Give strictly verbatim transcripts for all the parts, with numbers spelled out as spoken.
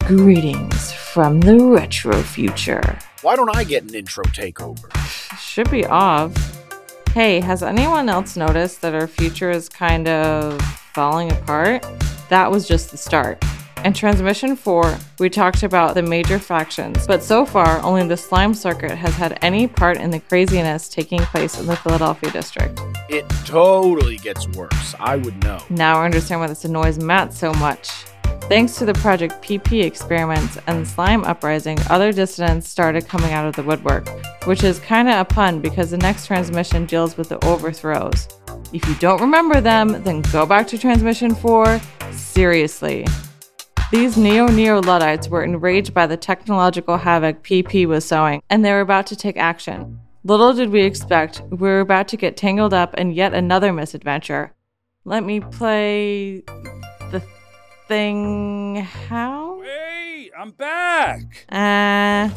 Greetings from the retro future. Why don't I get an intro takeover? Should be off. Hey, has anyone else noticed that our future is kind of falling apart? That was just the start. In Transmission four, we talked about the major factions, but so far, only the Slime Circuit has had any part in the craziness taking place in the Philadelphia district. It totally gets worse. I would know. Now I understand why this annoys Matt so much. Thanks to the Project P P experiments and Slime Uprising, other dissidents started coming out of the woodwork, which is kinda a pun because the next transmission deals with the overthrows. If you don't remember them, then go back to Transmission four. Seriously. These neo-neo-Luddites were enraged by the technological havoc P P was sowing, and they were about to take action. Little did we expect, we were about to get tangled up in yet another misadventure. Let me play the thing. How? Hey, I'm back! Uh...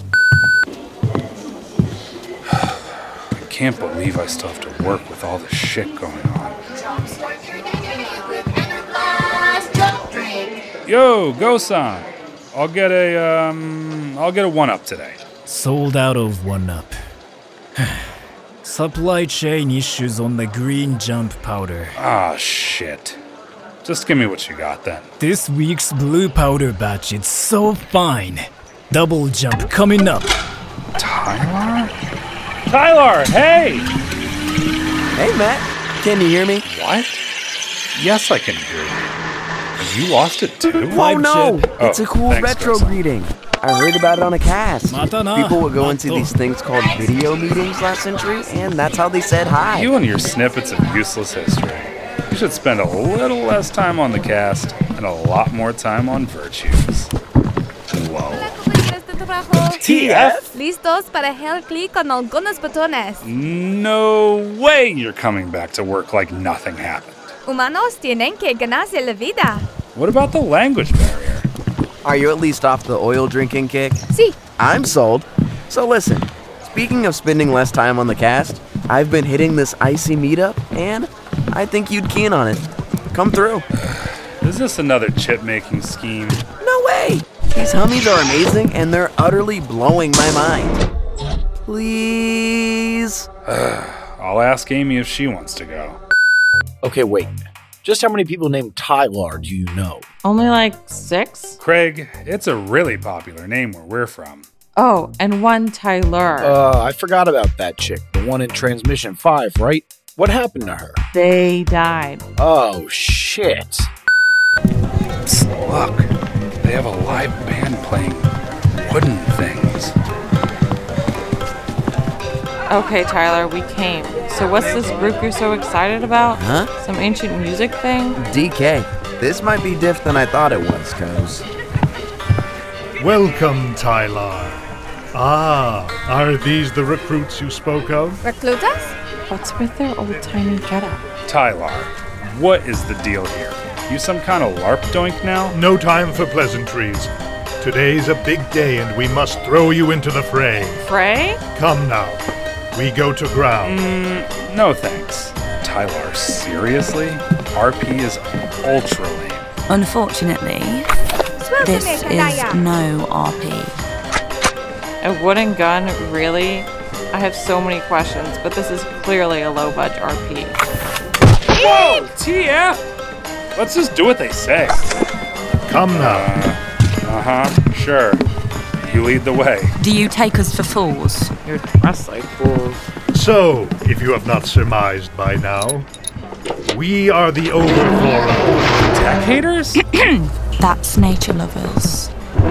I can't believe I still have to work with all this shit going on. Yo, Go-san! I'll get a, um, I'll get a one-up today. Sold out of one-up. Supply chain issues on the green jump powder. Ah, shit. Just give me what you got then. This week's blue powder batch is so fine. Double jump coming up. Tyler? Tyler, hey! Hey, Matt. Can you hear me? What? Yes, I can hear you. Have you lost it too? Oh, no! Oh, it's a cool thanks, retro Go-san. greeting. I heard about it on a cast. Matana. People would go into Mato. these things called video meetings last century, and that's how they said hi. You and your snippets of useless history. You should spend a little less time on the cast and a lot more time on virtues. Whoa. T F? ¿Listos para hacer clic con algunos botones? No way you're coming back to work like nothing happened. Humanos tienen que ganarse la vida. What about the language barrier? Are you at least off the oil drinking kick? Sí. I'm sold. So listen, speaking of spending less time on the cast, I've been hitting this icy meetup, and I think you'd keen on it. Come through. Is this another chip-making scheme? No way! These hummies are amazing, and they're utterly blowing my mind. Please? I'll ask Amy if she wants to go. Okay, wait. Just how many people named Tyler do you know? Only like six? Craig, it's a really popular name where we're from. Oh, and one Tyler. Uh, I forgot about that chick. The one in Transmission five, right? What happened to her? They died. Oh, shit. Psst, look. They have a live band playing wooden things. Okay, Tyler, we came. So what's this group you're so excited about? Huh? Some ancient music thing? D K, this might be diff than I thought it was, cuz. Welcome, Tyler. Ah, are these the recruits you spoke of? Reclutas? What's with their old-timey getup? Tyler, what is the deal here? You some kind of LARP doink now? No time for pleasantries. Today's a big day and we must throw you into the fray. Frey? Come now. We go to ground. Mm, no thanks. Tyler, seriously? R P is ultra lame. Unfortunately, this is no R P. A wooden gun? Really? I have so many questions, but this is clearly a low-budget R P. Whoa! T F! Let's just do what they say. Come now. Uh, uh-huh, sure. You lead the way. Do you take us for fools? You're dressed like fools. So, if you have not surmised by now, we are the Overflora. Tech haters? That's nature lovers.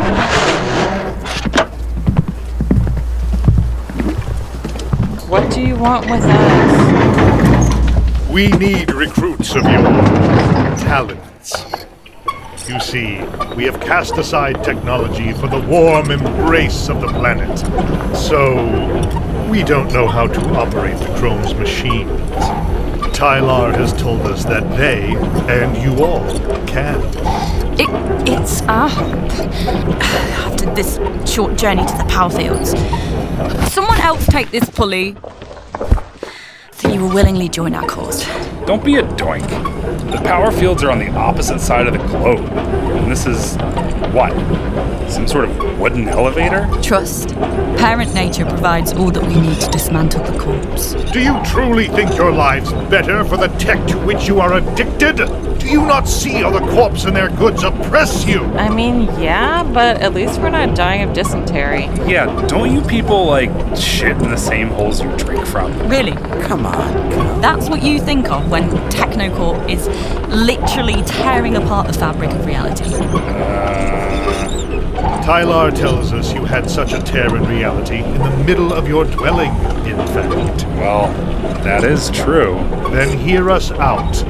What do you want with us? We need recruits of your talents. You see, we have cast aside technology for the warm embrace of the planet. So, we don't know how to operate the Chrome's machines. Tylar has told us that they, and you all, can. It, it's our hope. After this short journey to the power fields. Someone else take this pulley. So you will willingly join our cause. Don't be a doink. The power fields are on the opposite side of the globe. And this is What? Some sort of wooden elevator? Trust. Parent Nature provides all that we need to dismantle the corpse. Do you truly think your lives better for the tech to which you are addicted? Do you not see how the corpse and their goods oppress you? I mean, yeah, but at least we're not dying of dysentery. Yeah, don't you people, like, shit in the same holes you drink from? Really? Come on. Come. That's what you think of when Technocorp is literally tearing apart the fabric of reality. Uh... Tylar tells us you had such a tear in reality in the middle of your dwelling, in fact. Well, that is true. Then hear us out.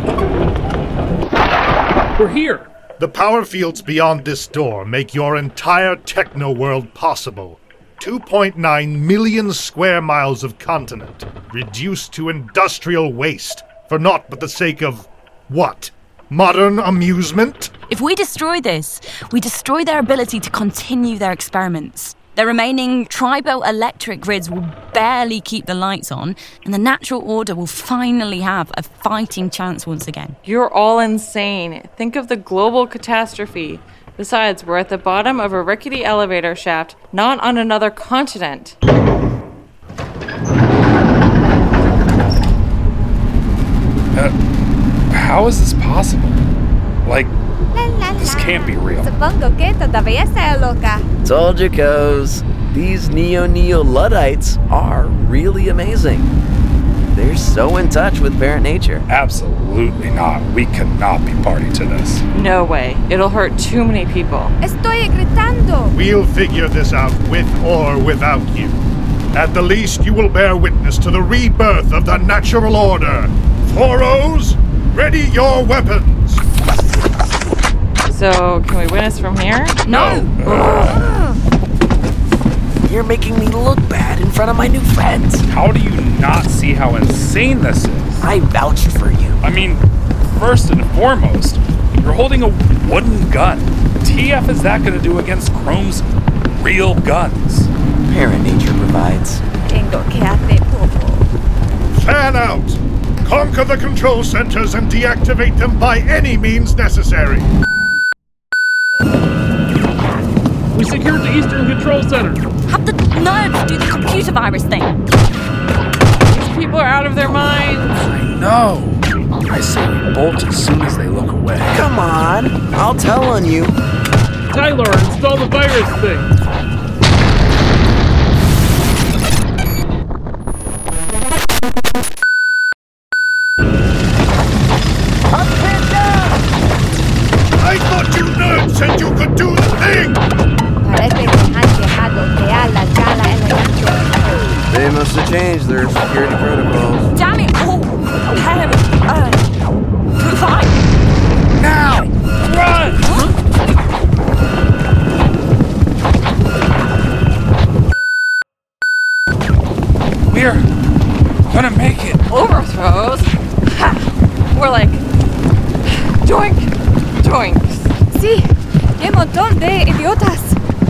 We're here. The power fields beyond this door make your entire techno world possible. two point nine million square miles of continent, reduced to industrial waste, for naught but the sake of what? Modern amusement? If we destroy this, we destroy their ability to continue their experiments. Their remaining tribal electric grids will barely keep the lights on, and the natural order will finally have a fighting chance once again. You're all insane. Think of the global catastrophe. Besides, we're at the bottom of a rickety elevator shaft, not on another continent. Uh, how is this possible? Like, this can't be real. Supongo que todavía está loca. Told you, Coz. These Neo-Neo-Luddites are really amazing. They're so in touch with parent nature. Absolutely not. We cannot be party to this. No way. It'll hurt too many people. Estoy gritando. We'll figure this out with or without you. At the least, you will bear witness to the rebirth of the natural order. Foros, ready your weapons. So, can we witness from here? No! Uh, You're making me look bad in front of my new friends. how do you not see how insane this is? I vouched for you. I mean, first and foremost, you're holding a wooden gun. T F is that going to do against Chrome's real guns? Parent nature provides. Tengo que hacer popo. Fan out. Conquer the control centers and deactivate them by any means necessary. We secured the Eastern Control Center. Have the nerds do the computer virus thing. These people are out of their minds. No. I say we bolt as soon as they look away. Come on. I'll tell on you. Tyler, install the virus thing. I thought you nerds said you could do the thing! Parece que han dejado de a la gala elegante. They must have changed their security protocols. Damn it all! Parent, uh, provide. Now! Run! We're gonna make it. Overthrows? Ha! We're like... Doink! Doinks. Sí, qué montón de idiotas.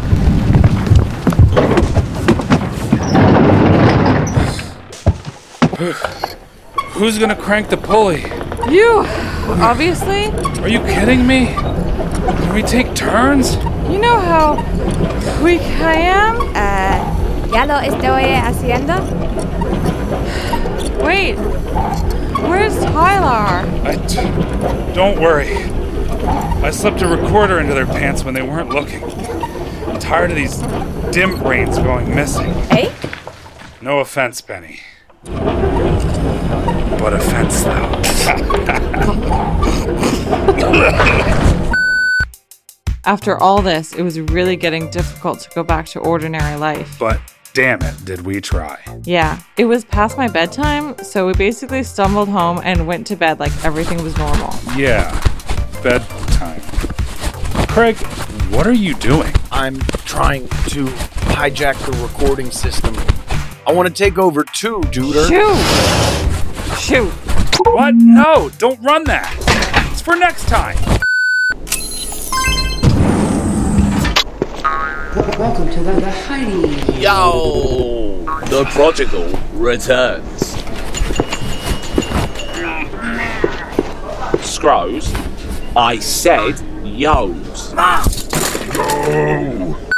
Who's gonna crank the pulley? You! Obviously. Are you kidding me? Can we take turns? You know how weak I am? Uh, ¿ya lo estoy haciendo? Wait. Where's Tyler? I t- don't worry. I slipped a recorder into their pants when they weren't looking. I'm tired of these dim brains going missing. Hey? No offense, Benny. But offense, though. After all this, it was really getting difficult to go back to ordinary life. But damn it, did we try. Yeah, it was past my bedtime, so we basically stumbled home and went to bed like everything was normal. Yeah, bedtime. Craig, what are you doing? I'm trying to hijack the recording system. I want to take over too, Duder. Shoot! Shoot! What? No, don't run that. It's for next time. Welcome to the, the Heidi. Yo! The prodigal returns. Scrolls, I said yos. No!